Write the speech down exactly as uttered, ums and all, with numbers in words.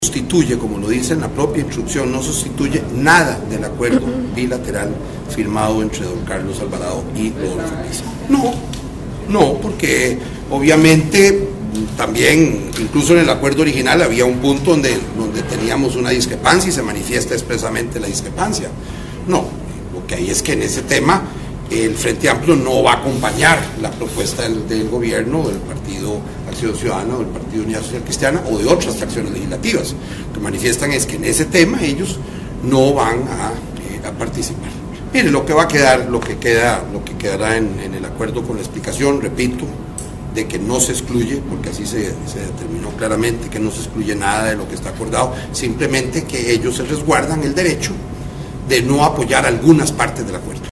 sustituye, como lo dice en la propia instrucción, no sustituye nada del acuerdo bilateral firmado entre don Carlos Alvarado y Rodolfo Pisa. No, no, porque obviamente también, incluso en el acuerdo original había un punto donde, donde teníamos una discrepancia y se manifiesta expresamente la discrepancia. No, lo que hay es que en ese tema el Frente Amplio no va a acompañar la propuesta del, del gobierno, del Partido Acción Ciudadana, del Partido Unidad Social Cristiana o de otras fracciones legislativas. Lo que manifiestan es que en ese tema ellos no van a, eh, a participar. Mire, lo que va a quedar, lo que queda, lo que quedará en, en el acuerdo con la explicación, repito, de que no se excluye, porque así se, se determinó claramente que no se excluye nada de lo que está acordado, simplemente que ellos se resguardan el derecho de no apoyar algunas partes del acuerdo.